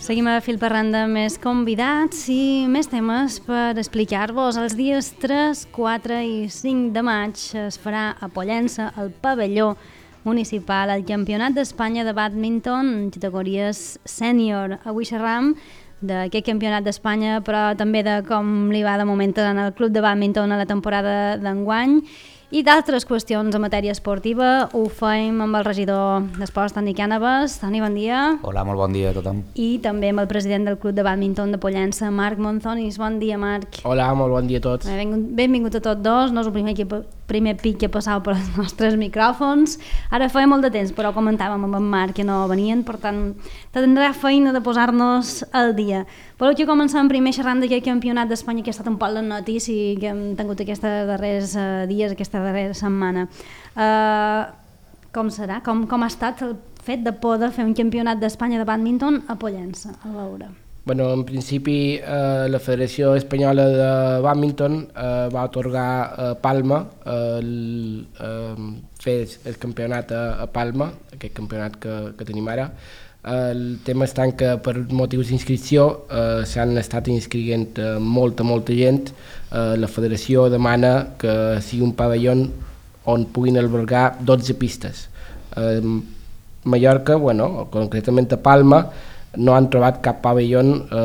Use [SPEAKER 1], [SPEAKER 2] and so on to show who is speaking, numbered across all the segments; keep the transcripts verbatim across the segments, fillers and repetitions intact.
[SPEAKER 1] Seguim a fil parlant de més convidats i més temes per explicar-vos. Els dies tres, quatre i cinc de maig es farà a Pollença, al pavelló municipal, el Campionat d'Espanya de bàdminton en categories sènior. Avui xerram d'aquest Campionat d'Espanya, però també de com li va de moment en el club de bàdminton a la temporada d'enguany i d'altres qüestions en matèria esportiva. Ho fem amb el regidor d'Esports, Toni Cànovas. Toni, bon dia.
[SPEAKER 2] Hola, molt bon dia a tothom.
[SPEAKER 1] I també amb el president del club de bàdminton de Pollença, Marc Monzonis. Bon dia, Marc.
[SPEAKER 3] Hola, molt bon dia a tots.
[SPEAKER 1] Benvingut, benvingut a tots dos. No és el primer, primer pic que passava per els nostres micròfons. Ara feia molt de temps, però comentàvem amb en Marc que no venien, per tant, tindrà feina de posar-nos al dia. Voleu que comencem primer xerrant d'aquest Campionat d'Espanya que ha estat un poc la notícia que hem tingut aquests darrers uh, dies, aquesta darrera setmana. Uh, com serà? Com, com ha estat el fet de poder fer un Campionat d'Espanya de bàdminton a Pollença, a veure?
[SPEAKER 3] Bueno, en principi eh, la Federació Espanyola de Bàdminton eh, va atorgar a Palma eh, el, eh, fer el campionat a, a Palma, aquest campionat que, que tenim ara. El tema està que per motius d'inscripció eh, s'han estat inscrivint eh, molta, molta gent. Eh, la federació demana que sigui un pavelló on puguin albergar dotze pistes. Eh, Mallorca, bueno, concretament a Palma, no han trobat cap pavelló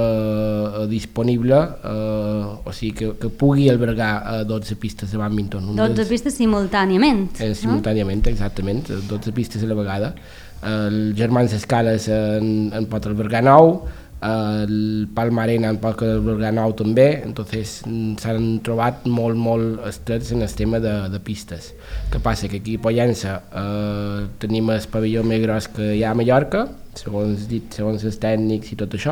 [SPEAKER 3] eh, disponible, eh, o sigui que, que pugui albergar eh, dotze pistes de bàdminton.
[SPEAKER 1] dotze pistes simultàniament?
[SPEAKER 3] Eh, simultàniament, no? Exactament, dotze pistes a la vegada. El Germans Escales en, en pot albergar nou, el Palma Arena en pot albergar nou també, entonces s'han trobat molt, molt estrets en el tema de, de pistes. Què passa? Que aquí a Pollença eh, tenim el pavelló més gros que hi ha a Mallorca, segons dit, segons els tècnics i tot això,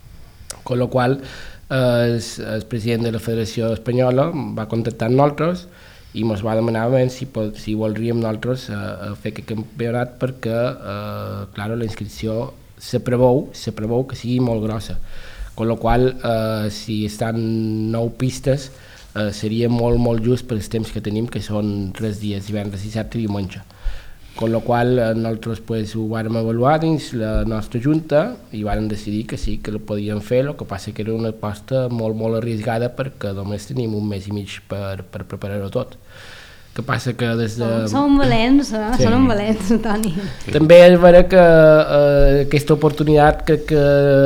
[SPEAKER 3] con la qual eh, el, el president de la Federació Espanyola va contactar amb nosaltres i ens va demanar si, si voldríem nosaltres uh, fer aquest campionat perquè, uh, clar, la inscripció se preveu, se preveu que sigui molt grossa, con la qual uh, si estan nou pistes uh, seria molt, molt just per els temps que tenim, que són tres dies, divendres, dissabte i diumenge. Con la qual uh, nosaltres pues, ho vàrem avaluar dins la nostra junta i vàrem decidir que sí, que la podíem fer, el que passa que era una aposta molt, molt arriscada perquè només tenim un mes i mig per, per preparar-ho tot. Que passa que des de...
[SPEAKER 1] Som valents, eh? Sí. Són valents, Toni.
[SPEAKER 3] També és vera que eh, aquesta oportunitat crec que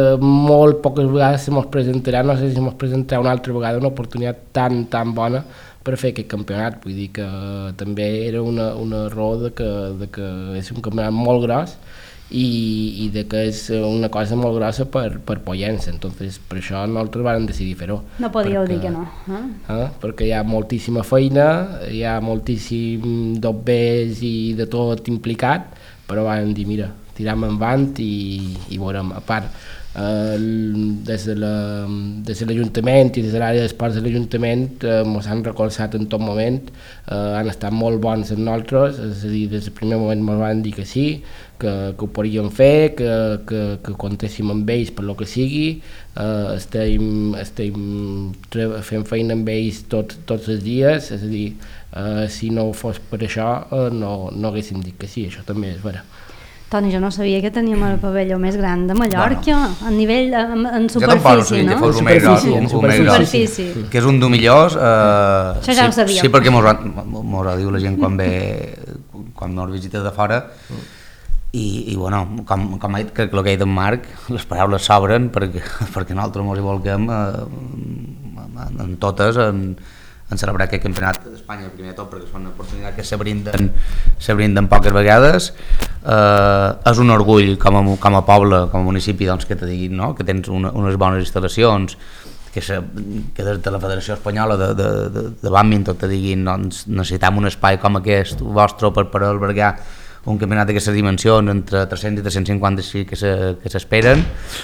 [SPEAKER 3] molt poques vegades se mos presentarà, no sé si mos presentarà una altra vegada una oportunitat tan, tan bona per fer aquest campionat. Vull dir que també era una, una raó de que, de que és un campionat molt gros i, i de que és una cosa molt grossa per, per Pollença, entonces per això nosaltres vam decidir fer-ho.
[SPEAKER 1] No podíeu
[SPEAKER 3] perquè,
[SPEAKER 1] dir que no. Eh?
[SPEAKER 3] Eh, perquè hi ha moltíssima feina, hi ha moltíssim dobbers i de tot implicat, però vam dir, mira, tiram endavant i, i veurem. A part, eh, des de la, des de l'Ajuntament i des de l'àrea d'esports de l'Ajuntament eh, ens han recolzat en tot moment, eh, han estat molt bons amb nosaltres, és a dir, des del primer moment ens van dir que sí, que, que ho podríem fer, que, que, que comptéssim amb ells per lo que sigui, eh, estem, estem fent feina amb ells tot, tots els dies, és a dir, eh, si no fos per això eh, no, no haguéssim dit que sí, això també és vera.
[SPEAKER 1] Toni, jo no sabia que teníem el pavelló més gran de Mallorca, bueno, a nivell, en, en superfície, no?
[SPEAKER 2] En superfície, en superfície, que és un dels millors. Eh,
[SPEAKER 1] Això ja
[SPEAKER 2] sí,
[SPEAKER 1] ho sabíem.
[SPEAKER 2] Sí, perquè mos, mos ho diu la gent quan ve, quan mos visita de fora, i, i bueno, com, com ha dit, crec que el que ha dit en Marc, les paraules s'obren perquè, perquè nosaltres mos hi volguem eh, en totes, en, en celebrar aquest campionat d'Espanya, primer de tot perquè és una oportunitat que se brinden, se brinden poques vegades. Eh, és un orgull com a, com a poble, com a municipi, doncs, que te diguin, no? Que tens una, unes bones instal·lacions, que, se, que des de la Federació Espanyola de, de, de, de bàdminton te diguin, doncs, necessitem un espai com aquest vostre per, per albergar un campionat d'aquestes dimensions entre tres-cents i tres-cents cinquanta que s'esperen.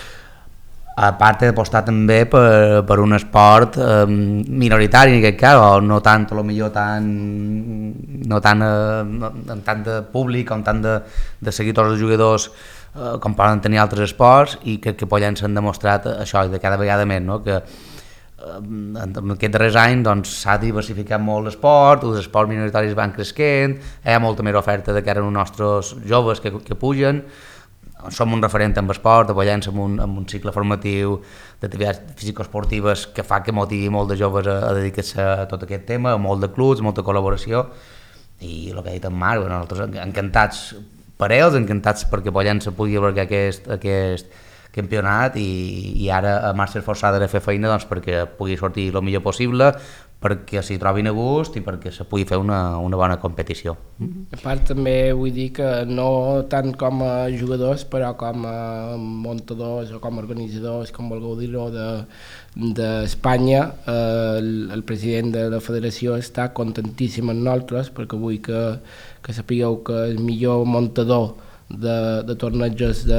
[SPEAKER 2] A part d'apostar també per, per un esport eh, minoritari en aquest cas, o no tant, a lo millor tant, no tant, eh, no, amb tant de públic, amb tant de, de seguidors de jugadors eh, com poden tenir altres esports, i que, que Pollença han demostrat això de cada vegada més, no? Que eh, en aquests darrers anys doncs, s'ha diversificat molt l'esport, els esports minoritaris van creixent, hi ha molta més oferta de cara als nostres joves que, que pugen. som un referent en esport, a Pollença amb un, amb un cicle formatiu d'activitats físico-esportives que fa que motivi molt de joves a, a dedicar-se a tot aquest tema, a molt de clubs, molta col·laboració, i el que ha dit en Marc, bueno, nosaltres encantats per ells, encantats perquè Pollença pugui albergar aquest, aquest campionat i, i ara a marxes forçada de fer feina doncs, perquè pugui sortir el millor possible, perquè s'hi trobin a gust i perquè se pugui fer una, una bona competició.
[SPEAKER 3] A part també vull dir que no tant com a jugadors però com a muntadors o com a organitzadors, com vulgueu dir-ho, d'Espanya, de, eh, el, el president de la federació està contentíssim amb nosaltres perquè vull que, que sapigueu que el millor muntador de, de tornejos de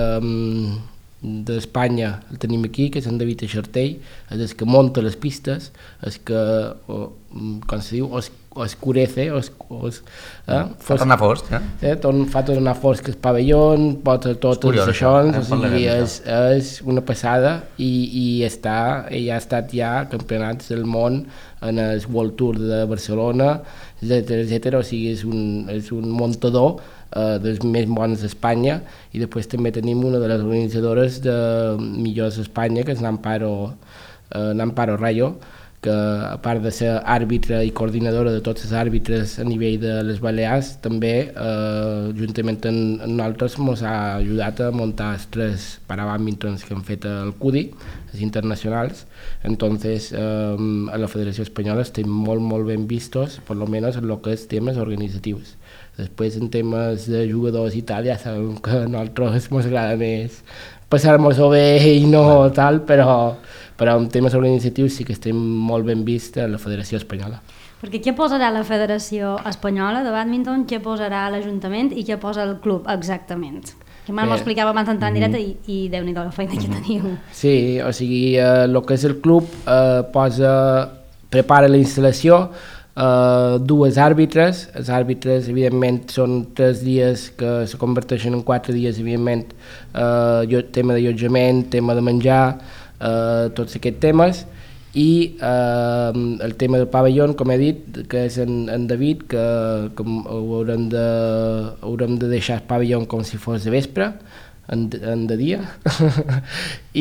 [SPEAKER 3] d'Espanya el tenim aquí, que és en David Eixartell, és el que munta les pistes, és que, o, com se diu, os, oscurece, os, os, eh?
[SPEAKER 2] fa tornar fosc, eh?
[SPEAKER 3] eh? Torn, fa tornar fosc el pavelló, posa tots els seixons, o sigui, és, és una passada i, i està, ell ha estat ja campionats del món en el World Tour de Barcelona, etcètera, etcètera, o sigui, és un, és un muntador Uh, dels més bons d'Espanya, i després també tenim una de les organitzadores de millors d'Espanya, que és l'Amparo uh, l'Amparo Rayo, que a part de ser àrbitre i coordinadora de tots els àrbitres a nivell de les Balears, també uh, juntament amb nosaltres ens ha ajudat a muntar els tres parabàdmintons que han fet al C U D I, els internacionals. Entonces uh, a la Federació Espanyola estem molt molt ben vistos, per lo menos en lo que és temes organitzatius. Després en temes de jugadors i tal, ja sabem que a nosaltres ens agrada més passar-nos-ho bé i no tal, però, però en temes organitzatius sí que estem molt ben vistos a la Federació Espanyola.
[SPEAKER 1] Perquè què posarà la Federació Espanyola de bàdminton, què posarà l'Ajuntament i què posa el club exactament? Que m'ho explicava abans en tan directe i, i Déu-n'hi-do la feina que teniu.
[SPEAKER 3] Sí, o sigui, el eh, que és el club eh, posa, prepara la instal·lació, Uh, dues àrbitres, els àrbitres evidentment són tres dies que se converteixen en quatre dies, evidentment uh, tema d'allotjament, tema de menjar, uh, tots aquests temes, i uh, el tema del pavelló, com he dit, que és en, en David, que, que haurem, de, haurem de deixar el pavelló com si fos de vespre, en, en de dia I,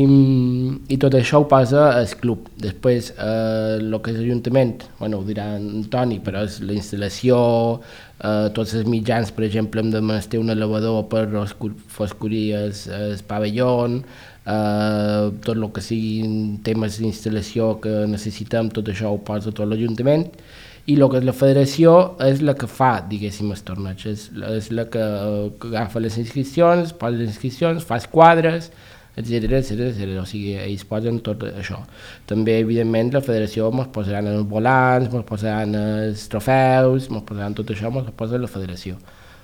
[SPEAKER 3] i tot això ho posa al club. Després eh, el que és l'Ajuntament, bueno, ho dirà en Toni, però és la instal·lació, eh, tots els mitjans, per exemple hem de menester un elevador per oscurir el, el pavelló, eh, tot el que siguin temes d'instal·lació que necessitem, tot això ho posa tot l'Ajuntament. I el que és la federació és la que fa, diguéssim, els torneigs, és, és la que, que agafa les inscripcions, posa les inscripcions, fa els quadres, etcètera, etcètera, etcètera. O sigui, ells posen tot això. També, evidentment, la federació ens posaran els volants, ens posaran els trofeus, ens posaran tot això, ens posa la federació.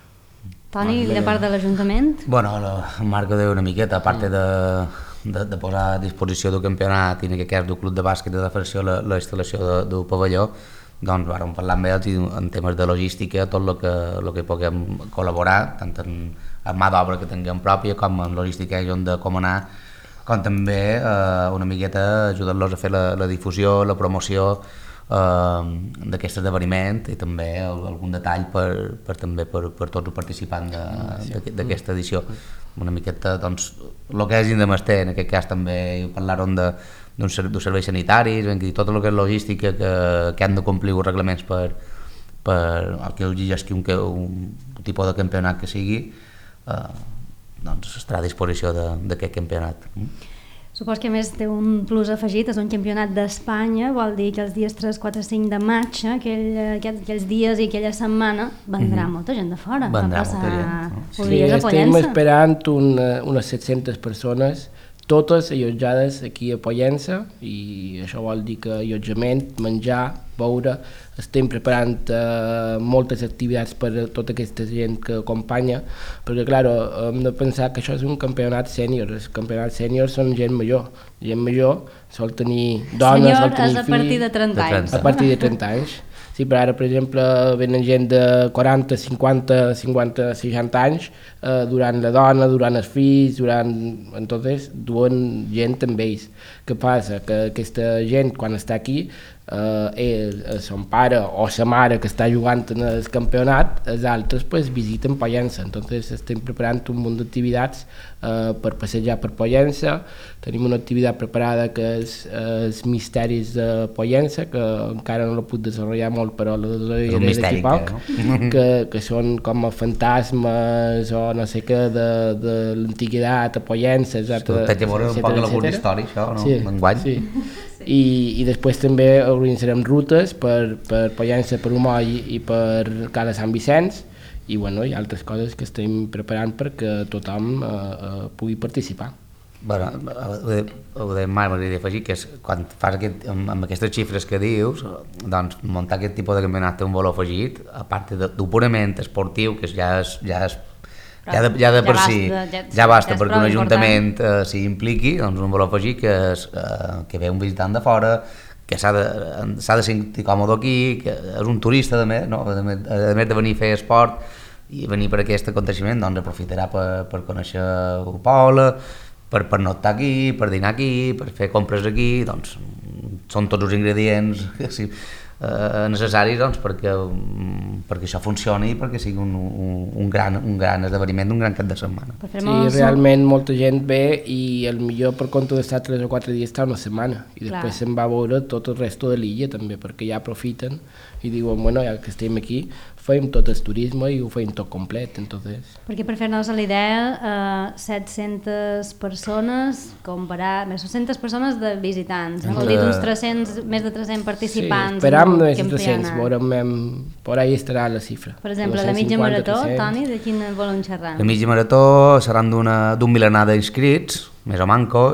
[SPEAKER 1] Toni, de part de l'Ajuntament?
[SPEAKER 2] Bueno, el Marc ho diu una miqueta, a part de, de, de posar a disposició del campionat i en aquest cas del club de bàsquet de la federació la, la instal·lació de, del pavelló, doncs vàrem parlar amb ells i en temes de logística, tot el que, el que puguem col·laborar, tant en, en mà d'obra que tinguem pròpia com en logística on de com anar, com també eh, una miqueta ajudar-los a fer la, la difusió, la promoció eh, d'aquest esdeveniment i també algun detall per, per, també per, per tots els participants d'aquesta edició. Una miqueta, doncs, el que hagin de mestre, en aquest cas també parlaron de dels serveis sanitaris, i tot el que és logística que, que han de complir els reglaments per, per el que exigeixi un, un tipus de campionat que sigui, eh, doncs estarà a disposició d'aquest campionat.
[SPEAKER 1] Supos que a més té un plus afegit, és un campionat d'Espanya, vol dir que els dies tres, quatre, cinc de maig, aquell, aquells, aquells dies i aquella setmana, vendrà mm-hmm. molta gent de fora.
[SPEAKER 2] Vendrà molta gent. No?
[SPEAKER 3] Sí, estem esperant una, unes set-centes persones, totes allotjades aquí a Pollença, i això vol dir que allotjament, menjar, beure, estem preparant eh, moltes activitats per a tota aquesta gent que acompanya, perquè clar, hem de pensar que això és un campionat sènior, els campionats sèniors són gent major, gent major sol tenir dones,
[SPEAKER 1] Senyor,
[SPEAKER 3] sol tenir fills...
[SPEAKER 1] a partir de trenta anys.
[SPEAKER 3] A partir de trenta anys. Sí, però ara, per exemple, venen gent de quaranta, cinquanta, cinquanta, seixanta anys, eh, durant la dona, durant els fills, durant... Entonces, duen gent amb ells. Què passa? Que aquesta gent, quan està aquí, eh, ell, eh, son pare o sa mare que està jugant en el campionat, els altres pues, visiten Pollença. Entonces estem preparant un munt d'activitats eh, per passejar per Pollença. Tenim una activitat preparada que és eh, els misteris de Pollença, que encara no la puc desenvolupar molt, però la desenvoluparé d'aquí poc, no? que, que són com a fantasmes o no sé què de, de l'antiguitat a Pollença, etcètera.
[SPEAKER 2] Té a veure un poc amb la història, això, no?
[SPEAKER 3] Sí,
[SPEAKER 2] Enguany.
[SPEAKER 3] sí. I, i després també organitzarem rutes per, per Pollença, per Humoll i per Cala Sant Vicenç, i bueno, hi ha altres coses que estem preparant perquè tothom eh, eh, pugui participar.
[SPEAKER 2] Bueno, ho de, ho de mai m'agradaria afegir que és, quan fas aquest, amb, amb aquestes xifres que dius, doncs muntar aquest tipus de campionat té un valor afegit, a part d'un purament esportiu, que ja és, ja és ja de, ja de per ja si basta, ja, ja basta ja perquè un ajuntament eh, s'hi impliqui, doncs un valor afegit que, és, eh, que ve un visitant de fora, que s'ha de, de sentir còmode aquí, que és un turista a més, no? a més, a més de venir a fer esport i venir per aquest aconteixement, doncs aprofitarà per, per conèixer el poble, per pernoctar aquí, per dinar aquí, per fer compres aquí, doncs són tots els ingredients sí, eh, necessaris doncs, perquè, perquè això funcioni i perquè sigui un, un, un, gran, un gran esdeveniment, un gran cap de setmana.
[SPEAKER 3] Sí, realment molta gent ve i el millor per compte d'estar tres o quatre dies està una setmana i després se'n va a veure tot el resto de l'illa també, perquè ja aprofiten i diuen, bueno, ja que estem aquí, fem tot el turisme i ho fem tot complet, entonces...
[SPEAKER 1] Perquè per fer-nos la idea, eh, set-centes persones, comparar, més set-centes persones de visitants, eh? Vol dir uns tres-cents, més de tres-cents participants.
[SPEAKER 3] Sí, esperam més de tres-cents, veurem, per ahí estarà la xifra.
[SPEAKER 1] Per exemple, la mitja marató, Toni, de quin volen xerrar?
[SPEAKER 2] La mitja marató seran d'un milenar d'inscrits, més o manco,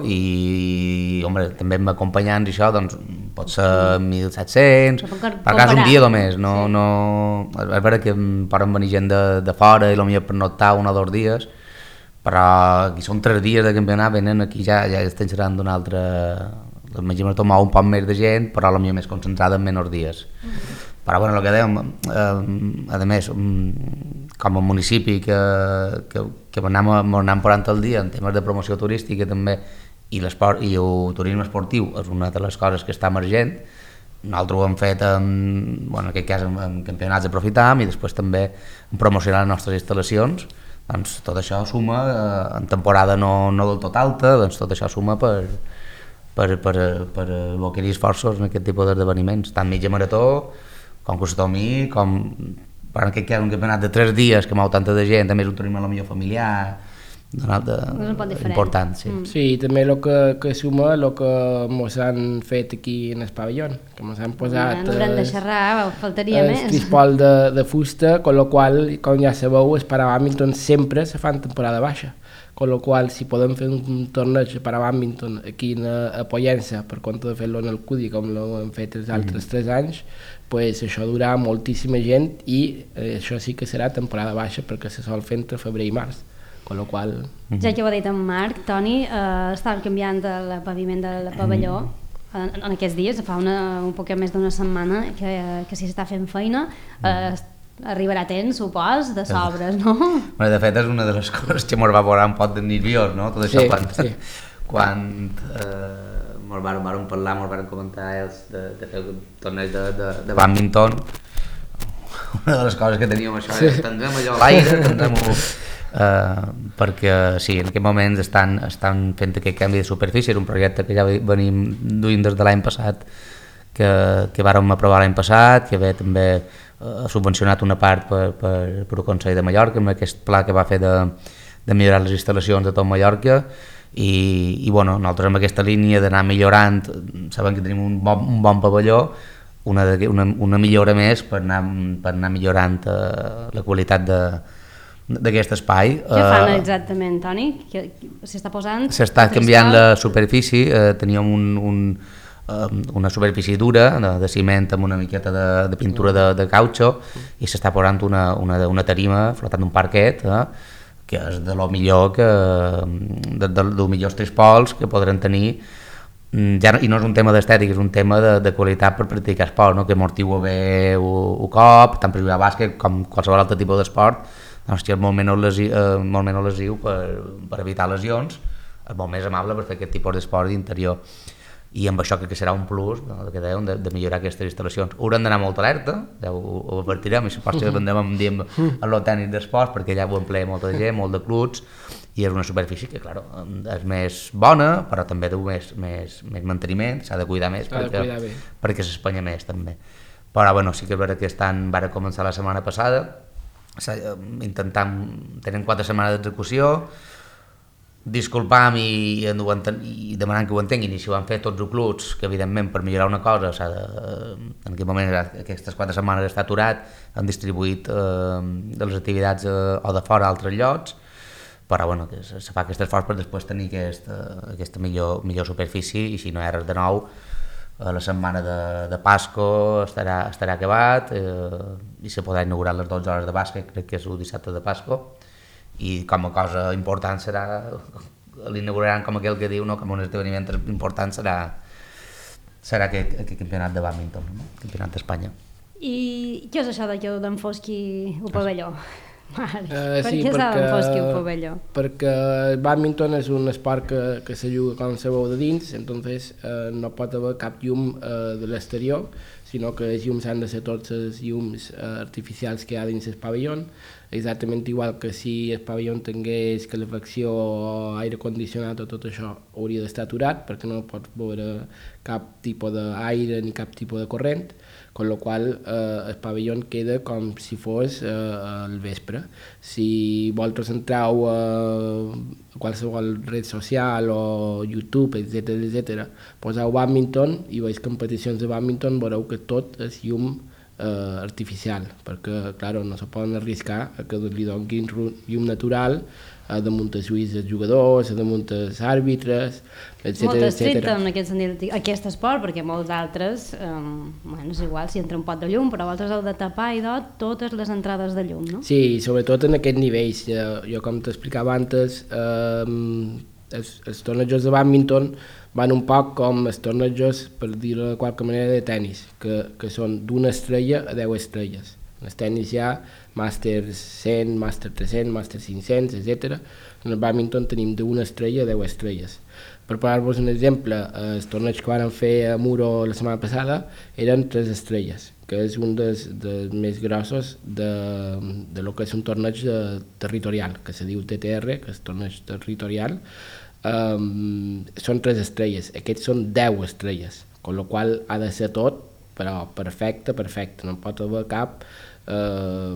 [SPEAKER 2] i home, també amb acompanyants i això, doncs pot ser mil set-cents, per cas un dia només, no, sí. no, és vera que poden venir gent de, de fora i potser per notar un o dos dies, però aquí són tres dies de campionat, venen aquí ja, ja estan xerrant d'un altre, la mitja marató mou un poc més de gent, però potser més concentrada en menys dies. Mm-hmm. Però bueno, el que dèiem, eh, a més, com a municipi que, que, que anem, anem posant el dia en temes de promoció turística també, i l'esport i el turisme esportiu és una de les coses que està emergent. Nosaltres ho hem fet en, bueno, en aquest cas en, en campionats d'Aprofitam i després també en promocionar les nostres instal·lacions. Doncs tot això suma, eh, en temporada no, no del tot alta, doncs tot això suma per, per, per, per abocar esforços en aquest tipus d'esdeveniments, tant mitja marató, com Costomí, com per en aquest cas un campionat de tres dies que mou tanta de gent, també és un turisme potser familiar, de, important, sí.
[SPEAKER 3] Mm. Sí, i també el que, que suma el que ens han fet aquí en el pavelló, que ens han posat
[SPEAKER 1] no haurem de xerrar, faltaria
[SPEAKER 3] el
[SPEAKER 1] més.
[SPEAKER 3] El trispol de, de fusta, con lo qual, com ja sabeu, el Parabàdminton sempre se fa en temporada baixa, con lo qual, si podem fer un torneig de Parabàdminton aquí a, a Pollença, per compte de fer-lo en el Cudi, com l'hem fet els altres mm. tres anys, pues això durarà moltíssima gent i eh, això sí que serà temporada baixa perquè se sol fer entre febrer i març. Con lo qual...
[SPEAKER 1] Ja que ho ha dit en Marc, Toni, eh, estàvem canviant el paviment del pavelló en, en aquests dies, fa una, un poc més d'una setmana que, que s'hi està fent feina, eh, arribarà a temps, supos, de sobres, no?
[SPEAKER 2] Bueno, de fet és una de les coses que ens va posar un pot de nerviós, no? Tot això
[SPEAKER 3] sí,
[SPEAKER 2] quan,
[SPEAKER 3] sí.
[SPEAKER 2] quan eh, ens vàrem, vàrem parlar, ens vàrem comentar els de, de fer el torneig de, de, de bàdminton. Una de les coses que teníem això sí. és tindrem allò a l'aire, tindrem-ho... Uh, perquè sí, en aquest moments estan, estan fent aquest canvi de superfície, és un projecte que ja venim duint des de l'any passat, que, que vàrem aprovar l'any passat, que ve també uh, subvencionat una part per, per, per el Consell de Mallorca, amb aquest pla que va fer de, de millorar les instal·lacions de tot Mallorca, i, i bueno, nosaltres amb aquesta línia d'anar millorant, sabem que tenim un bon, un bon pavelló, una, de, una, una millora més per anar, per anar millorant uh, la qualitat de d'aquest espai.
[SPEAKER 1] Què fan exactament, Toni? S'està posant...
[SPEAKER 2] S'està canviant la superfície, eh, teníem un, un, um, una superfície dura de, de ciment amb una miqueta de, de pintura de, de cautxo i s'està posant una, una, una tarima flotant un parquet, eh, que és de lo millor que de, de, de millors trispols que podran tenir, ja, i no és un tema d'estètica, és un tema de, de qualitat per practicar esport, no? Que amortigua bé el cop, tant per jugar a bàsquet com qualsevol altre tipus d'esport, doncs que és molt menys lesiu, eh, molt menys lesiu per, per evitar lesions, és molt més amable per fer aquest tipus d'esport d'interior. i amb això crec que serà un plus, no, que dèiem, de, de millorar aquestes instal·lacions. Haurem d'anar molt alerta, ja ho, ho advertirem, i si pot ser vendrem amb, diem, a lo tècnic d'esports, perquè allà ho emplea molta gent, molt de clubs, i és una superfície que, clar, és més bona, però també deu més, més, més manteniment, s'ha de cuidar més perquè, perquè s'espanya més, també. Però, bueno, sí que és veritat que aquest any va començar la setmana passada, intentant, tenen quatre setmanes d'execució, disculpam i, i demanant que ho entenguin, i si ho han fet tots els clubs, que evidentment per millorar una cosa s'ha de, en aquest moment aquestes quatre setmanes està aturat, han distribuït eh, de les activitats eh, o de fora a altres llocs, però bueno, que se fa aquest esforç per després tenir aquesta, aquesta millor, millor superfície, i si no hi ha res de nou, eh, la setmana de, de Pasco estarà, estarà acabat eh, i se podrà inaugurar les dotze hores de bàsquet, crec que és el dissabte de Pasco, i com a cosa important serà, l'inauguraran com aquell que diu, no? Com un esdeveniment important serà, serà aquest, aquest campionat de bàdminton, no? Campionat d'Espanya.
[SPEAKER 1] I què és això de que d'enfosqui el pavelló? Marc,
[SPEAKER 3] uh,
[SPEAKER 1] per
[SPEAKER 3] sí,
[SPEAKER 1] què s'ha d'enfosqui el pavelló?
[SPEAKER 3] Perquè el bàdminton és un esport que, que se juga com se veu de dins, entonces uh, no pot haver cap llum uh, de l'exterior, sinó que els llums han de ser tots els llums uh, artificials que hi ha dins el pavelló, exactament igual que si el pavelló tingués calefacció o aire condicionat o tot això hauria d'estar aturat perquè no pot veure cap tipus d'aire ni cap tipus de corrent, con lo qual eh, el pavelló queda com si fos eh, al vespre. Si vosaltres entreu a qualsevol red social o YouTube, etcètera, etcètera, poseu bàdminton i veus competicions de bàdminton, veureu que tot és llum eh, artificial, perquè, clar, no se poden arriscar a que li donin llum natural a damunt els ulls dels jugadors, a damunt els àrbitres, etcètera.
[SPEAKER 1] Molt estricte en aquest sentit, aquest esport, perquè molts altres, eh, bueno, és igual si entra un pot de llum, però vosaltres heu de tapar i tot totes les entrades de llum, no?
[SPEAKER 3] Sí, sobretot en aquests nivells. Jo, jo com t'explicava antes, eh, els, els tornejos de bàdminton van un poc com els tornejos, per dir-ho de qualque manera, de tennis, que, que són d'una estrella a deu estrelles. En el tennis hi ha màster cent, màster tres-cents, màster cinc-cents, etcètera. En el bàdminton tenim d'una estrella a deu estrelles. Per posar-vos un exemple, els torneigs que van fer a Muro la setmana passada eren tres estrelles, que és un dels, dels més grossos de, de lo que és un torneig de, territorial, que se diu T T R, que és torneig territorial. Um, són tres estrelles, aquests són deu estrelles, con lo qual ha de ser tot, però perfecte, perfecte, no pot haver cap, eh,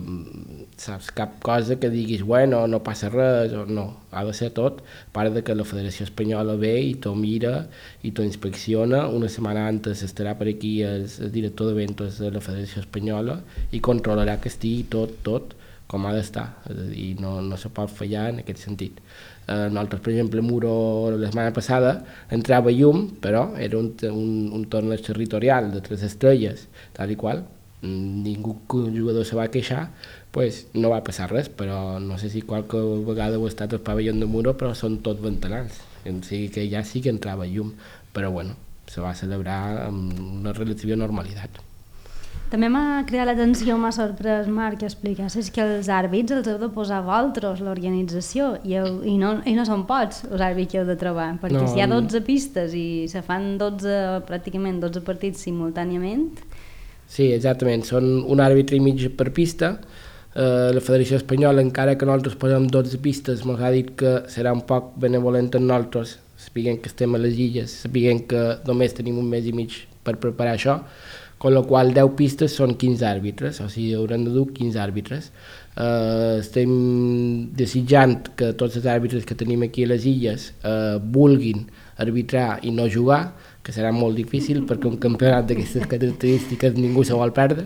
[SPEAKER 3] saps, cap cosa que diguis, bueno, no passa res, o no, ha de ser tot, a part de que la Federació Espanyola ve i t'ho mira i t'ho inspecciona, una setmana antes estarà per aquí el, el director d'eventos de la Federació Espanyola i controlarà que estigui tot, tot, com ha d'estar, és a dir, no, no se pot fallar en aquest sentit. Eh, nosaltres, per exemple, a Muro la setmana passada entrava llum, però era un, un, un torneig territorial de tres estrelles, tal i qual, ningú jugador se va queixar, pues no va passar res, però no sé si qualque vegada ho ha estat al pavelló de Muro, però són tots ventilats, o sigui que ja sí que entrava llum, però bueno, se va celebrar amb una relativa normalitat.
[SPEAKER 1] També m'ha cridat l'atenció, m'ha sorprès, Marc, que explicassis que els àrbits els heu de posar vosaltres, l'organització, i, heu, i, no, i no són pocs els àrbits que heu de trobar, perquè no, si hi ha dotze pistes i se fan dotze, pràcticament dotze partits simultàniament...
[SPEAKER 3] Sí, exactament, són un àrbitre i mig per pista. Eh, la Federació Espanyola, encara que nosaltres posem dotze pistes, ens ha dit que serà un poc benevolent amb nosaltres, sapiguem que estem a les illes, sapiguem que només tenim un mes i mig per preparar això, con la qual deu pistes són quinze àrbitres, o sigui, haurem de dur quinze àrbitres. Eh, estem desitjant que tots els àrbitres que tenim aquí a les illes eh, vulguin arbitrar i no jugar, que serà molt difícil perquè un campionat d'aquestes característiques ningú se vol perdre,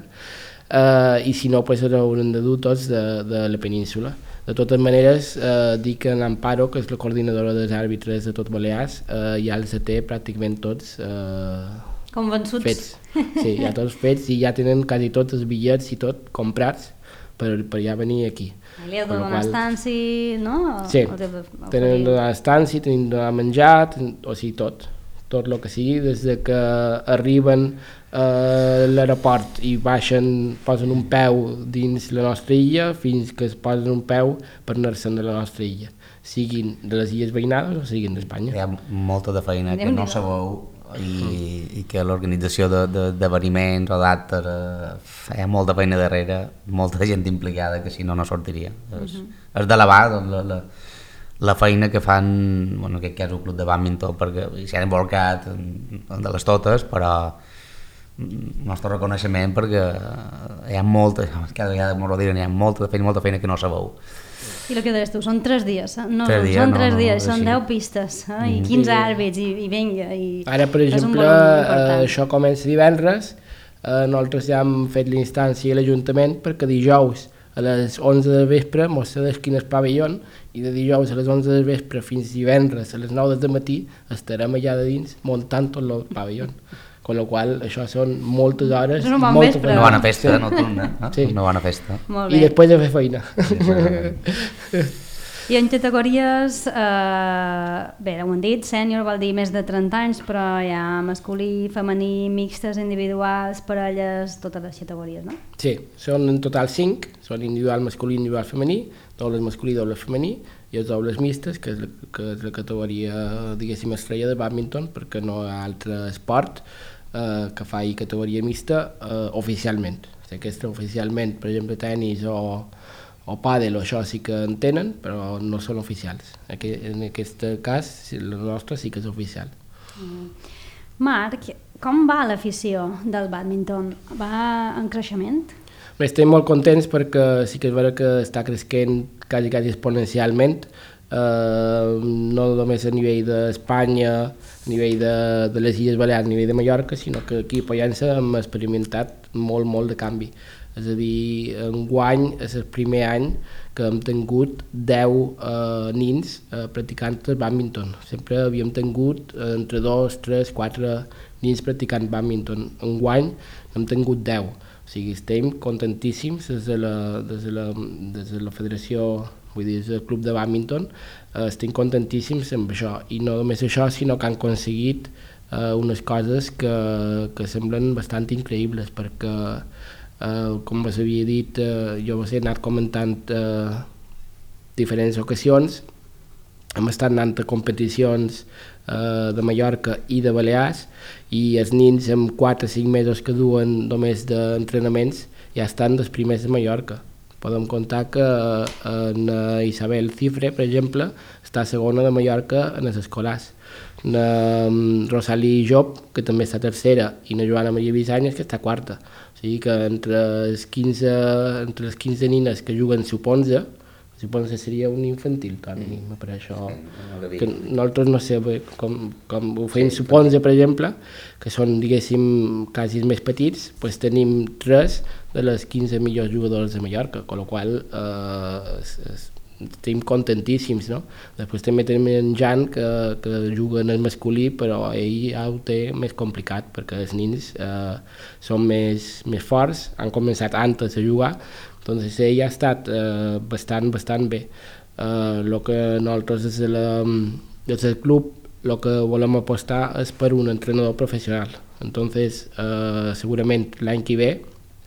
[SPEAKER 3] eh, i si no, pues, haurem de dur tots de, de la península. De totes maneres, eh, dic que en Amparo, que és la coordinadora dels àrbitres de tot Balears, eh, ja els té pràcticament tots eh,
[SPEAKER 1] convençuts.
[SPEAKER 3] Fets. Sí, ja tots fets i ja tenen quasi tots els bitllets i tot comprats per, per ja venir aquí.
[SPEAKER 1] Li heu de donar qual... estanci, no?
[SPEAKER 3] Sí, tenen de donar estanci, tenen de donar menjar, tenen, o sigui, tot. Tot el que sigui, des de que arriben a l'aeroport i baixen, posen un peu dins la nostra illa, fins que es posen un peu per anar-se'n de la nostra illa, siguin de les illes veïnades o siguin d'Espanya.
[SPEAKER 2] Hi ha molta de feina que no sabeu i, i que l'organització d'esdeveniments o d'actes eh, hi ha molta feina darrere, molta gent implicada que si no no sortiria. Uh -huh. És, és d'elevar doncs, la, la, la feina que fan, bueno, aquest cas un club de bàdminton, perquè s'hi han involucrat de les totes, però el nostre reconeixement perquè hi ha molta, cada vegada m'ho diuen, hi ha molta feina, molta feina que no sabeu.
[SPEAKER 1] I el que deies tu, són tres dies, eh? no,
[SPEAKER 2] tres dies,
[SPEAKER 1] són
[SPEAKER 2] no,
[SPEAKER 1] tres
[SPEAKER 2] no,
[SPEAKER 1] dies,
[SPEAKER 2] no,
[SPEAKER 1] són
[SPEAKER 2] sí.
[SPEAKER 1] deu pistes, eh? I quinze àrbits, i, i vinga. I
[SPEAKER 3] ara, per exemple, eh, això comença divendres, eh, nosaltres ja hem fet l'instància a l'Ajuntament perquè dijous a les onze del vespre mos cedeix quin és pavelló i de dijous a les onze del vespre fins divendres a les nou del matí estarem allà de dins muntant tot el pavelló. Con la qual això són moltes hores.
[SPEAKER 1] És un bon
[SPEAKER 3] molta
[SPEAKER 1] vespre.
[SPEAKER 2] Una bona festa nocturna, eh?
[SPEAKER 3] Sí.
[SPEAKER 2] Una bona festa.
[SPEAKER 1] Molt bé.
[SPEAKER 3] I després de fer feina.
[SPEAKER 1] I en categories, eh, bé, ho hem dit, sènior vol dir més de trenta anys, però hi ha masculí, femení, mixtes, individuals, parelles, totes les categories, no?
[SPEAKER 3] Sí, són en total cinc, són individual masculí, individual femení, dobles masculí, dobles femení, i els dobles mixtes, que és la, que és la categoria, diguéssim, estrella de bàdminton, perquè no hi ha altre esport eh, que faci categoria mixta eh, oficialment. O sigui, aquesta oficialment, per exemple, tenis o, o pàdel o això sí que en tenen, però no són oficials. Aquí, en aquest cas, la nostra sí que és oficial.
[SPEAKER 1] Mm. Marc, com va l'afició del bàdminton? Va en creixement?
[SPEAKER 3] Bé, estem molt contents perquè sí que és vera que està creixent quasi, quasi exponencialment, eh, no només a nivell d'Espanya, a nivell de, de les Illes Balears, a nivell de Mallorca, sinó que aquí a Pollença hem experimentat molt, molt de canvi. És a dir, enguany és el primer any que hem tingut deu eh, nins eh, practicant el bàdminton. Sempre havíem tingut eh, entre dos, tres, quatre nins practicant bàdminton. Enguany hem tingut deu. O sigui, estem contentíssims des de la, des de la, des de la federació, vull dir, des del club de bàdminton, eh, estem contentíssims amb això. I no només això, sinó que han aconseguit eh, unes coses que, que semblen bastant increïbles, perquè Uh, com us havia dit, uh, jo us he anat comentant uh, diferents ocasions, hem estat anant a competicions uh, de Mallorca i de Balears i els nins amb quatre o cinc mesos que duen només d'entrenaments ja estan dels primers de Mallorca. Podem contar que uh, en uh, Isabel Cifre, per exemple, està segona de Mallorca en els escolars. Na um, Rosalí Job, que també està tercera, i na Joana Maria Bisanyes, que està quarta. O sigui que entre les quinze, entre les quinze nines que juguen sub onze, sub onze seria un infantil, tant a mi, per això. Que nosaltres no sé com, com ho fem sub onze, per exemple, que són, diguéssim, quasi els més petits, doncs tenim tres de les quinze millors jugadors de Mallorca, amb la qual cosa eh, estem contentíssims, no? Després també tenim en Jan, que, que juga en el masculí, però ell ja ho té més complicat, perquè els nins eh, són més, més forts, han començat antes a jugar, doncs ell ha estat eh, bastant, bastant bé. El eh, que nosaltres des, de la, des del club el que volem apostar és per un entrenador professional. Entonces, eh, segurament l'any que ve,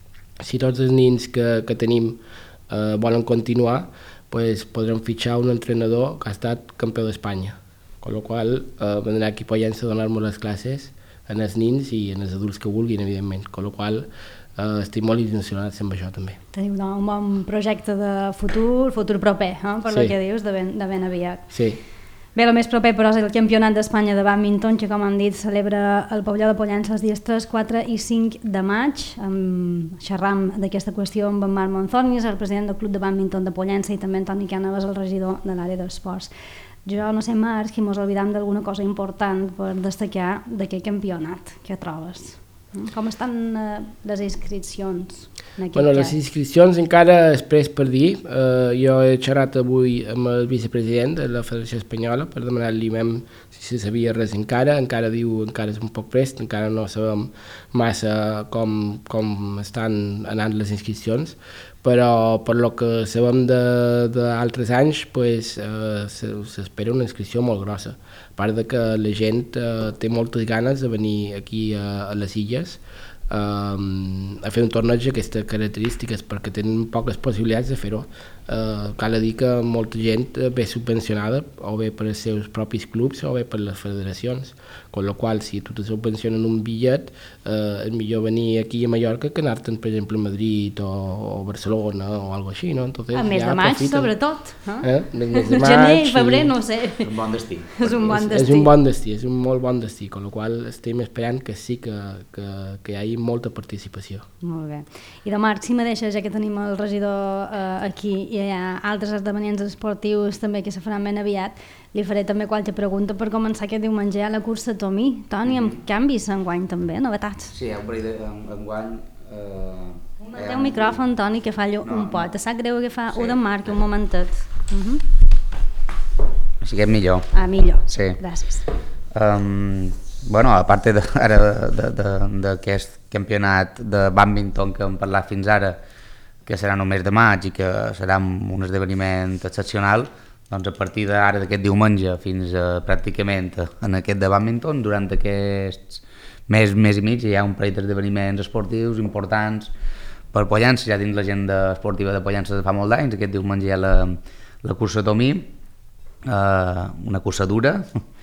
[SPEAKER 3] si tots els nins que, que tenim eh, volen continuar, pues podrem fitxar un entrenador que ha estat campió d'Espanya, amb la qual cosa eh, vendrà aquí a Pollença a donar-nos les classes en els nins i en els adults que vulguin, evidentment, amb la qual cosa eh, estic molt il·lusionat amb això també.
[SPEAKER 1] Teniu un bon projecte de futur, futur proper, eh? Per sí. El que dius, de ben, de ben aviat.
[SPEAKER 3] Sí.
[SPEAKER 1] Bé, el més proper, però, és el Campionat d'Espanya de bàdminton, que, com hem dit, celebra el pavelló de Pollença els dies tres, quatre i cinc de maig. Um, xerram d'aquesta qüestió amb en Marc Monzornis, el president del Club de Bàdminton de Pollença, i també en Toni Cànovas, el regidor de l'àrea d'esports. Jo no sé, Marc, si mos oblidam d'alguna cosa important per destacar d'aquest campionat. Què trobes? Com estan uh, les inscripcions?
[SPEAKER 3] Bueno, les inscripcions encara és pres per dir. Uh, jo he xerrat avui amb el vicepresident de la Federació Espanyola per demanar-li si se sabia res encara. Encara diu encara és un poc prest, encara no sabem massa com, com estan anant les inscripcions, però per lo que sabem d'altres anys pues, uh, s'espera una inscripció molt grossa. A part de que la gent uh, té moltes ganes de venir aquí a, a les illes uh, a fer un torneig d'aquestes característiques, perquè tenen poques possibilitats de fer-ho. eh, cal dir que molta gent ve subvencionada o bé per els seus propis clubs o bé per les federacions, con lo qual si tu te subvencionen un bitllet eh, és millor venir aquí a Mallorca que anar-te'n per exemple a Madrid o, o Barcelona o algo així, no? Entonces,
[SPEAKER 1] a mes
[SPEAKER 3] ja
[SPEAKER 1] de maig
[SPEAKER 3] aprofiten.
[SPEAKER 1] sobretot, eh?
[SPEAKER 3] Eh? Mes de maig,
[SPEAKER 1] gener i febrer
[SPEAKER 3] sí.
[SPEAKER 1] no ho sé.
[SPEAKER 2] És un bon destí.
[SPEAKER 1] És un bon
[SPEAKER 3] És,
[SPEAKER 1] destí.
[SPEAKER 3] és un bon destí, és un molt bon destí, con lo qual estem esperant que sí que, que, que hi hagi molta participació.
[SPEAKER 1] Molt bé. I de Marc, si me deixes, ja que tenim el regidor eh, aquí i hi ha altres esdeveniments esportius també que se faran ben aviat, li faré també qualque pregunta per començar aquest diumenge a la cursa Tomí. Toni, amb canvis enguany també, novetats?
[SPEAKER 2] Sí, hi ha un parell d'enguany... Eh,
[SPEAKER 1] Té un micròfon, Toni, que fallo
[SPEAKER 2] no,
[SPEAKER 1] un pot. Te sap greu que fa
[SPEAKER 2] sí.
[SPEAKER 1] un d'en Marc, un momentet. Uh -huh.
[SPEAKER 2] Així que és millor.
[SPEAKER 1] Ah, millor.
[SPEAKER 2] Sí.
[SPEAKER 1] Gràcies.
[SPEAKER 2] Um, bueno, a part d'aquest campionat de bàdminton que hem parlat fins ara, que serà només de maig i que serà un esdeveniment excepcional, doncs a partir d'ara d'aquest diumenge fins a, pràcticament en aquest de bàdminton, durant aquests mes, mes i mig hi ha un parell d'esdeveniments esportius importants per Pollença. Ja dins l'agenda esportiva de Pollença de fa molt d'anys. Aquest diumenge hi ha la, la cursa Tomí, eh, una cursa dura,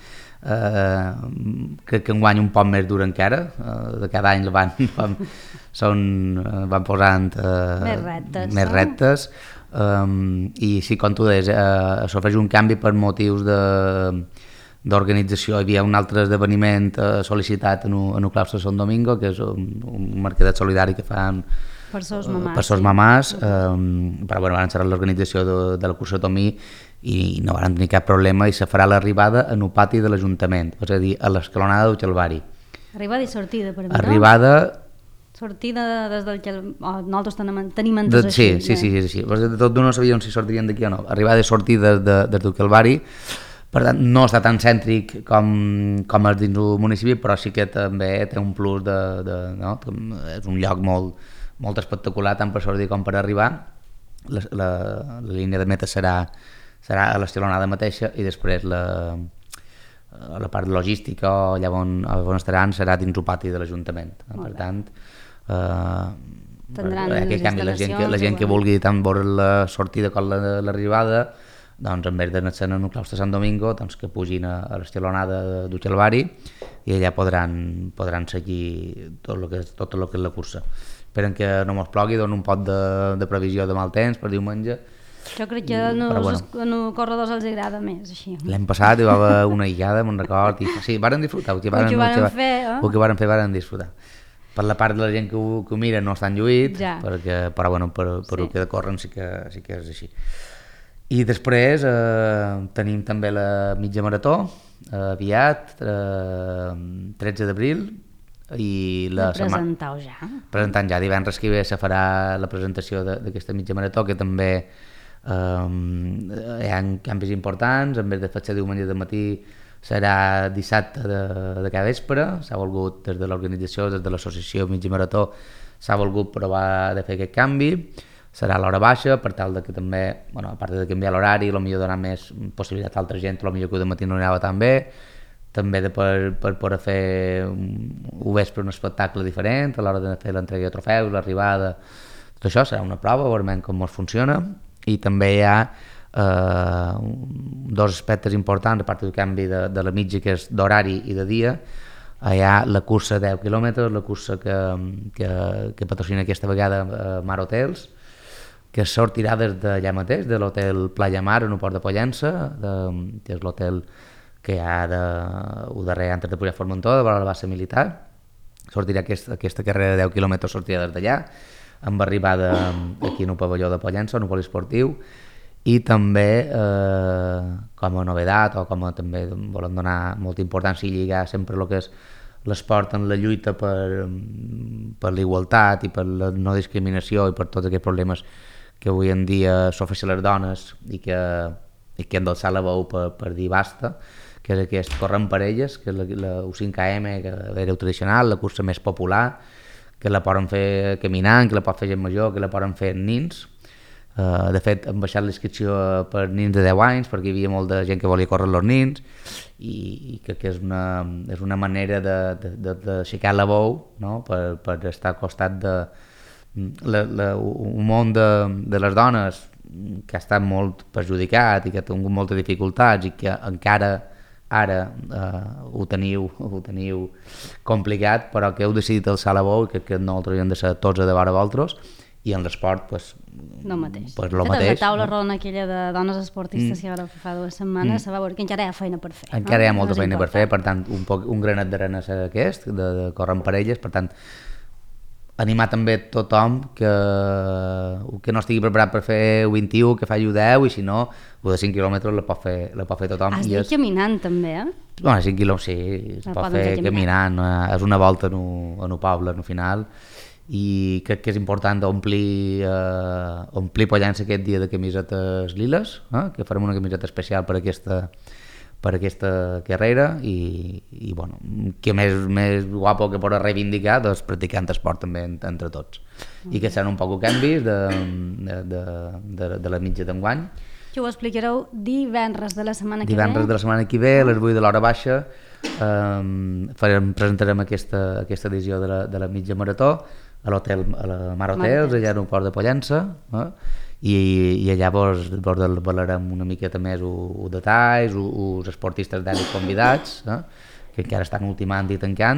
[SPEAKER 2] eh, crec que enguany un poc més dura encara, eh, de cada any la van, van, són, van posant eh,
[SPEAKER 1] més reptes,
[SPEAKER 2] més
[SPEAKER 1] no?
[SPEAKER 2] reptes um, i sí, com tu deies, eh, s'ofereix un canvi per motius de d'organització. Hi havia un altre esdeveniment eh, sol·licitat en un, en un claustre Sant Domingo, que és un, un mercadet solidari que fan
[SPEAKER 1] per sos mamàs,
[SPEAKER 2] per sos
[SPEAKER 1] sí.
[SPEAKER 2] mamàs, eh, però bueno, van ser l'organització de, de la cursa Tomí i no van tenir cap problema i se farà l'arribada en un pati de l'Ajuntament, és a dir, a l'escalonada del Calvari.
[SPEAKER 1] Arribada i sortida, per mi,
[SPEAKER 2] Arribada...
[SPEAKER 1] no? Sortida des del Calvari... Oh, nosaltres tenim, tenim
[SPEAKER 2] De,
[SPEAKER 1] entès
[SPEAKER 2] sí,
[SPEAKER 1] així.
[SPEAKER 2] sí, sí, sí, sí. De tot no sabíem si sortirien d'aquí o no. Arribada i sortida des de, del Calvari, per tant no està tan cèntric com, com és dins del municipi, però sí que també té un plus de... de no? És un lloc molt, molt espectacular tant per sortir com per arribar. La, la, la línia de meta serà, serà a l'estilonada mateixa i després la, la part logística o allà on, on estaran serà dins el pati de l'Ajuntament. Per tant, eh,
[SPEAKER 1] tindran
[SPEAKER 2] aquest canvi, la gent que, la gent que vulgui tant veure la sortida com l'arribada, doncs en vez d'anar-se'n en un claustre Sant Domingo, doncs que pugin a, a l'estilonada del Calvari i allà podran, podran seguir tot el que és, tot el que és la cursa. Esperen que no mos plogui, donen un pot de, de previsió de mal temps per diumenge.
[SPEAKER 1] Jo crec que en els
[SPEAKER 2] bueno.
[SPEAKER 1] bueno. corredors els agrada més, així.
[SPEAKER 2] L'any passat hi va haver una illada, me'n record, i sí, varen disfrutar. El que varen,
[SPEAKER 1] el que varen
[SPEAKER 2] el que,
[SPEAKER 1] fer, eh?
[SPEAKER 2] El que varen fer, varen disfrutar. Per la part de la gent que ho, que ho mira no estan lluïts,
[SPEAKER 1] ja.
[SPEAKER 2] perquè, però bueno, per, per
[SPEAKER 1] sí.
[SPEAKER 2] el que corren sí que, sí que és així. I després eh, tenim també la mitja marató, eh, aviat, eh, tretze d'abril, i la,
[SPEAKER 1] la presentau ja.
[SPEAKER 2] Presentant ja, divendres que ve se farà la presentació d'aquesta mitja marató, que també eh, hi ha canvis importants. En vez de fer-se diumenge de matí serà dissabte de, de cada vespre. S'ha volgut, des de l'organització, des de l'associació Mitja Marató, s'ha volgut provar de fer aquest canvi. Serà a l'hora baixa, per tal de que també, bueno, a part de canviar l'horari, potser donar més possibilitat a altra gent, potser que de matí no anava tan bé, també de per, per poder fer un vespre un espectacle diferent, a l'hora de fer l'entrega de trofeus, l'arribada, tot això serà una prova, veurem com ens funciona, i també hi ha eh, dos aspectes importants, a part del canvi de, de la mitja, que és d'horari i de dia. Hi ha la cursa deu quilòmetres, la cursa que, que, que patrocina aquesta vegada eh, Mar Hotels, que sortirà des d'allà mateix, de l'hotel Playa Mar, en el port de Pollença, de, que és l'hotel que hi ha de, ho darrer antes de pujar a Formentó, de vora la base militar. Sortirà aquest, aquesta carrera de deu quilòmetres, sortirà des d'allà, amb arribada aquí en el pavelló de Pollença, en el poliesportiu, i també eh, com a novedat, o com a també volem donar molta importància i lligar sempre el que és l'esport en la lluita per, per l'igualtat i per la no discriminació i per tots aquests problemes que avui en dia s'ofereixen les dones i que, i que han d'alçar la veu per, per dir basta, que és aquest corrent per elles, que és la, la U cinc K M, que era tradicional, la cursa més popular, que la poden fer caminant, que la pot fer gent major, que la poden fer nins. Uh, de fet, hem baixat l'inscripció per nins de deu anys, perquè hi havia molta gent que volia córrer els nins, i, i crec que és una, és una manera d'aixecar la veu, no? per, per estar al costat de la, la, un món de, de les dones que ha estat molt perjudicat i que ha tingut moltes dificultats i que encara ara eh, ho, teniu, ho teniu complicat, però que heu decidit alçar la veu i que, que nosaltres hem de ser tots a davant de vosaltres, i en l'esport pues,
[SPEAKER 1] no mateix.
[SPEAKER 2] Pues, lo mateix.
[SPEAKER 1] La taula
[SPEAKER 2] no?
[SPEAKER 1] rodona aquella de dones esportistes mm. que ara fa dues setmanes, mm. se va veure que encara hi ha feina per fer.
[SPEAKER 2] Encara
[SPEAKER 1] no?
[SPEAKER 2] hi ha molta
[SPEAKER 1] no
[SPEAKER 2] feina per fer, per tant, un, poc, un granet d'arena és aquest, de, de córrer en parelles, per tant, animar també tothom que, que no estigui preparat per fer u vint-i-u, que faci u deu, i si no, u de cinc quilòmetres la pot fer, la pot fer tothom.
[SPEAKER 1] Has dit és... caminant també, eh?
[SPEAKER 2] Bueno, cinc quilòmetres sí, es pot fer caminant, caminant. És una volta en un poble, en un final, i crec que és important omplir, eh, omplir Pollença aquest dia de camisetes liles, eh? Que farem una camiseta especial per aquesta per aquesta carrera i, i bueno, que més, més guapo que poder reivindicar doncs practicant esport també entre tots mm. i que seran un poc canvis de, de, de, de, de la mitja d'enguany.
[SPEAKER 1] Que ho explicareu divendres de la setmana que
[SPEAKER 2] divendres
[SPEAKER 1] ve.
[SPEAKER 2] de la setmana que ve, a les vuit de l'hora baixa, eh, farem, presentarem aquesta, aquesta edició de la, de la mitja marató a l'hotel, a la Mar Hotels, allà a l'aeroport de Pollença, eh? I, i allà vos, vos parlarem una miqueta més els detalls, els esportistes d'èlit convidats, eh? Que encara estan ultimant i tancant,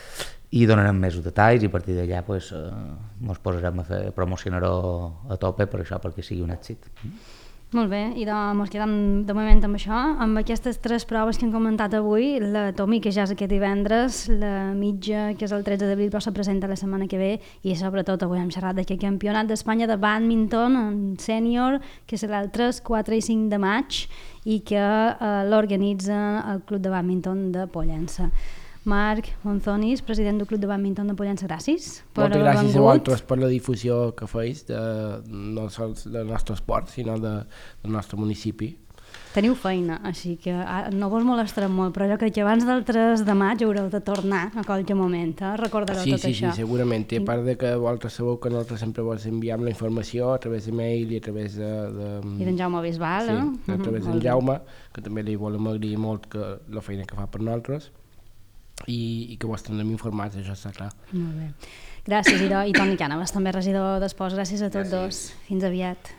[SPEAKER 2] i donarem més detalls, i a partir d'allà pues, eh, mos posarem a fer promocionar-ho a tope per això, perquè sigui un èxit.
[SPEAKER 1] Molt bé, i doncs quedem de moment amb això, amb aquestes tres proves que hem comentat avui, la Tommy, que ja és aquest divendres, la mitja, que és el tretze d'abril, però se presenta la setmana que ve, i sobretot avui hem xerrat d'aquest campionat d'Espanya de bàdminton en sènior, que serà el tres, quatre i cinc de maig, i que eh, l'organitza el Club de Bàdminton de Pollença. Marc Monzonis, president del Club de Bàdminton de Pollença, gràcies per
[SPEAKER 3] Moltes
[SPEAKER 1] haver
[SPEAKER 3] gràcies
[SPEAKER 1] vengut.
[SPEAKER 3] a vosaltres per la difusió que feis de, no sols del nostre esport, sinó de, del nostre municipi.
[SPEAKER 1] Teniu feina, així que no vos molestarem molt, però jo crec que abans del tres de maig haureu de tornar a qualque moment, eh? Recordareu
[SPEAKER 3] sí,
[SPEAKER 1] tot
[SPEAKER 3] sí,
[SPEAKER 1] això.
[SPEAKER 3] Sí, segurament, i a part de que vosaltres sabeu que nosaltres sempre vos enviem la informació a través d'email i a través de... de...
[SPEAKER 1] I d'en Jaume Bisbal,
[SPEAKER 3] sí,
[SPEAKER 1] eh?
[SPEAKER 3] a través d'en Jaume, que també li volem agrair molt que, la feina que fa per nosaltres, i, i que vos tenim informats, això està clar.
[SPEAKER 1] Molt bé. Gràcies, Idò, i Toni Cànovas, també regidor d'Esports. Gràcies a tots dos. Fins aviat.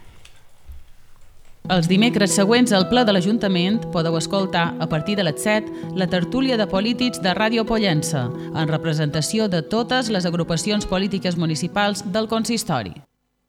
[SPEAKER 4] Els dimecres següents al ple de l'Ajuntament podeu escoltar, a partir de les set, la tertúlia de polítics de Ràdio Pollença, en representació de totes les agrupacions polítiques municipals del consistori.